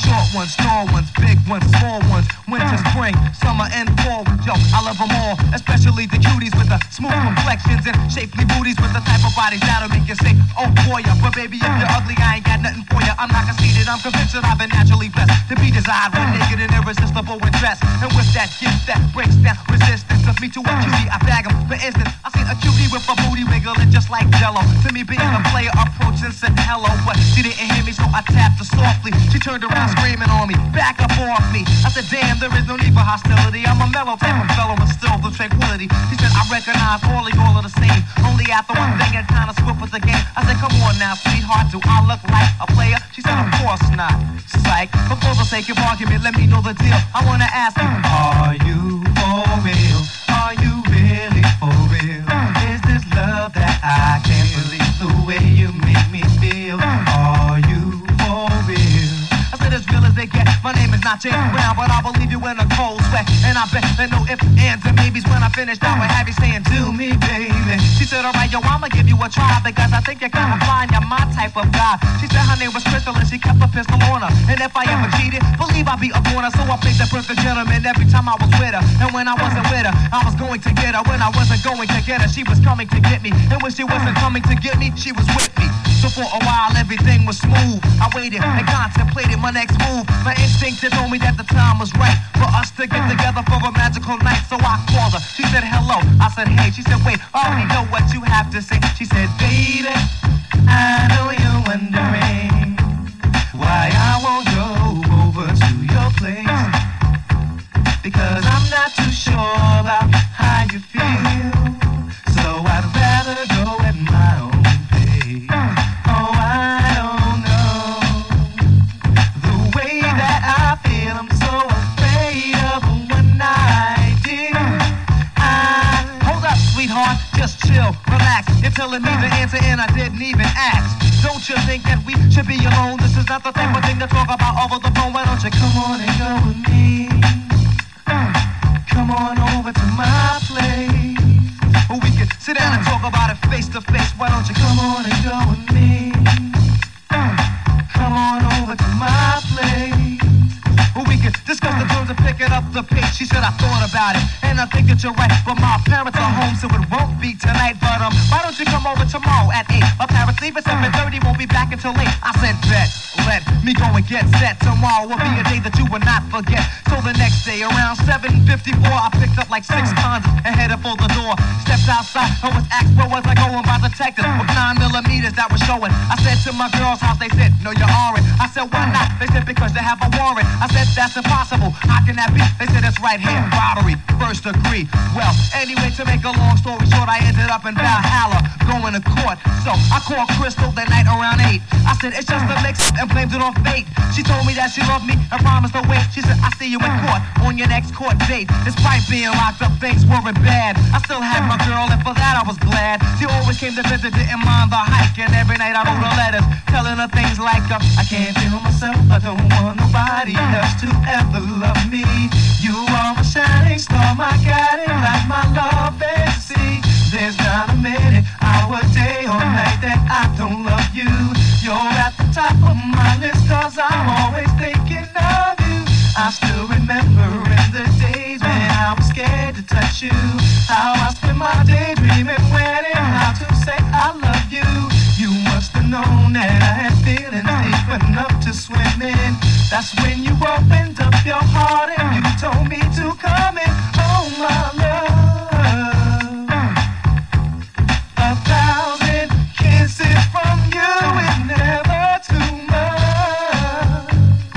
Short ones, tall ones, big ones, small ones. Winter, spring, summer, and fall. Yo, I love them all, especially the cuties with the smooth complexions and shapely booties with the type of bodies that'll make you say, oh boy, yeah. But baby, if you're ugly, I ain't got nothing for you. I'm not conceited, I'm convinced that I've been naturally blessed to be desired when naked and irresistible and dressed. And with that gift that breaks down resistance of me to a cutie, I bag 'em. For instance, I seen a cutie with a booty wiggling just like Jello. To me, being a player approached and said hello, but she didn't hear me, so I tapped her softly. She turned around screaming on me, back up off me. I said, damn, there is no need for hostility. I'm a mellow type of fellow with still the tranquility. She said, I recognize all are the same. Only after one thing and kinda swift with the game. I said, come on now, sweetheart, do I look like a player? She said, of course not. Psych, but for the sake of argument, let me know the deal. I wanna ask you, are you for real? Are you really for real? Is this love that I can't believe the way you make me feel? Are you for real? I said, as real as they get. My name is not James Brown, but I believe you in a cold sweat. And I bet there no ifs, ands, and maybes when I finish. I would have you saying, do me, baby. She said, alright, yo, I'ma give you a try because I think you're kinda fine, you're my type of guy. She said her name was Crystal and she kept a pistol on her. And if I ever cheated, believe I'd be a corner. So I played the perfect gentleman every time I was with her. And when I wasn't with her, I was going to get her. When I wasn't going to get her, she was coming to get me. And when she wasn't coming to get me, she was with me. So for a while, everything was smooth. I waited and contemplated my next move. My instinct had told me that the time was right for us to get together for a magical night. So I called her. She said hello. I said hey. She said wait. I already know what you have to say. She said baby, I know you're wondering why I won't go over to your place, because I'm not too sure about how you feel. So I'd rather go at my own pace. Oh, I don't know the way that I feel. I'm so afraid of a one-night deal. Hold up, sweetheart, just chill, relax. You're telling me the answer and I didn't even ask. Don't you think that we should be alone? This is not the type of thing to talk about over the phone. Why don't you come on and go with me? Come on over to my place. We can sit down and talk about it face to face. Why don't you come on and go with me? Come on over to my place. We can discuss the terms and pick it up the pace. She said I thought about it and I think that you're right, but my parents are home, so it won't be tonight. But why don't you come over tomorrow at 8? My parents leave at 7:30, won't be back until late. I said bet, let me go and get set. Tomorrow will be a day that you will not forget. So the next day around 7:54, I picked up like 6 tons and headed for the door. Stepped outside and was asked where was I going by detectives with 9mm that was showing. I said to my girl's house, they said no, you aren't. I said why not? They said because they have a warrant. I said that's impossible. How can that be? They said it's right here, robbery, first degree. Well, anyway, to make a long story short, I ended up in Valhalla, going to court. So I called Crystal that night around 8. I said it's just a mix and blamed it on fate. She told me that she loved me and promised to wait. She said I see you in court on your next court date. Despite being locked up, things weren't bad. I still had my girl, and for that I was glad. She always came to visit, didn't mind the hike, and every night I wrote her letters, telling her things like I can't feel myself, I don't want nobody else to ever love me. You are my shining star, my guiding light, my love fantasy. There's not a minute, hour, day, or night that I don't love you. You're at the top of my list, cause I'm always thinking of you. I still remember in the days when I was scared to touch you, how I spent my day dreaming when and how to say I love you. You must have known that I had feelings deep enough to swim in. That's when you opened up your heart and you told me to come in. Oh my love, 1,000 kisses from you is never too much.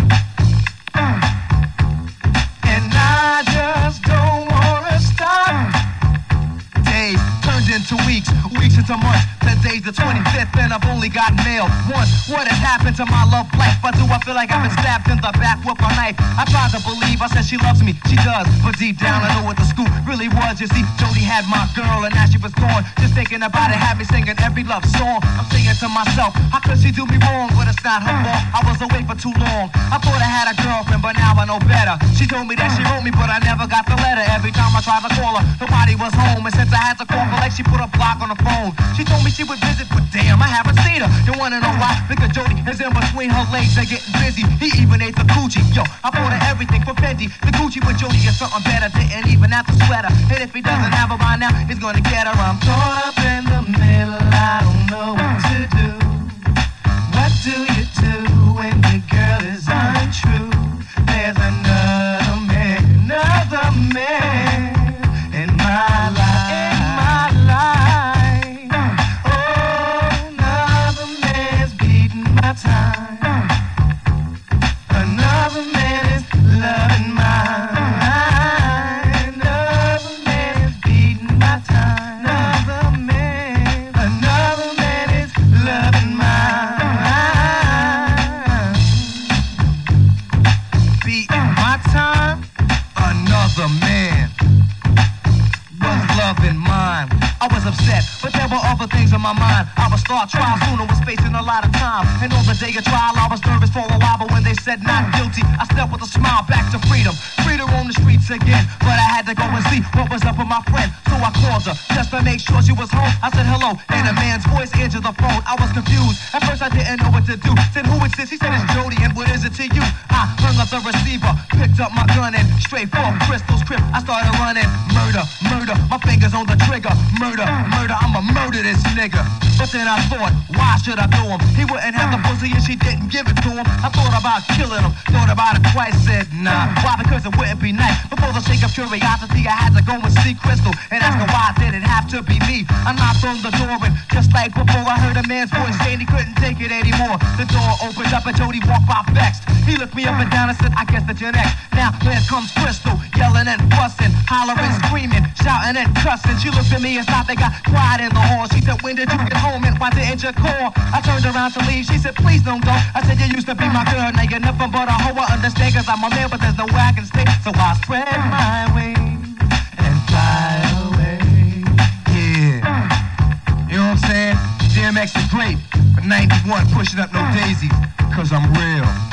And I just don't wanna stop. Days turned into weeks, weeks into months. Today's the 25th and I've only got mail once. What has happened to my love life? But do I feel like I've been stabbed in the back with a knife? I tried to believe, I said she loves me, she does. But deep down I know what the scoop really was. You see, Jody had my girl and now she was gone. Just thinking about it had me singing every love song. I'm singing to myself, how could she do me wrong? But it's not her fault, I was away for too long. I thought I had a girlfriend, but now I know better. She told me that she wrote me, but I never got the letter. Every time I tried to call her, nobody was home. And since I had to call her, like she put a block on the phone. She told me she would visit, but damn, I haven't seen need her. You wanna know why? Because Jody is in between her legs, they're getting busy. He even ate the coochie. Yo, I bought her everything for Fendi. The coochie with Jody is something better. Didn't even have to sweat her. And if he doesn't have her by now, he's gonna get her. I'm caught up in the middle, I don't know what to do. What do you do when the girl is untrue? There's another man in my life. Oh, another man's beating my time. Another man is loving mine. Another man is beating my time. Another man is loving mine. Beating my time. Another man was loving mine. I was upset, but there were other things in my mind. I would start trial sooner, was facing a lot of time. And on the day of trial, I was nervous for a while, but when they said not guilty, I stepped with a smile back to freedom. Freedom on the streets again, but I had to go and see what was up with my friend. So I called her, just to make sure she was home. I said hello, and a man's voice answered the phone. I was confused, at first I didn't know what to do. Said who is this? He said it's Jody, and what is it to you? I hung up the receiver, picked up my gun, and straight for Crystal's crib, I started running. Murder, murder, my fingers on the trigger. Murder, murder, I'ma murder this nigga. But then I thought, why should I do him? He wouldn't have the pussy and she didn't give it to him. I thought about killing him, thought about it twice, said nah. Why? Because it wouldn't be nice. But for the sake of curiosity, I had to go and see Crystal and ask her why did it have to be me. I knocked on the door and just like before, I heard a man's voice saying he couldn't take it anymore. The door opened up and Jody walked by vexed. He looked me up and down and said, I guess that you're next. Now here comes Crystal, yelling and fussing, hollering, screaming, shouting and cussing. She looked at me and stopped and got quiet in the hall. She said, when did you get home and why didn't you call? I turned around to leave. She said, please don't go. I said, you used to be my girl, now you're nothing but a hoe. I understand cause I'm a man, but there's no way I can stay. So I spread my wings and fly away. Yeah, you know what I'm saying? DMX is great, but 91 pushing up no daisies, cause I'm real.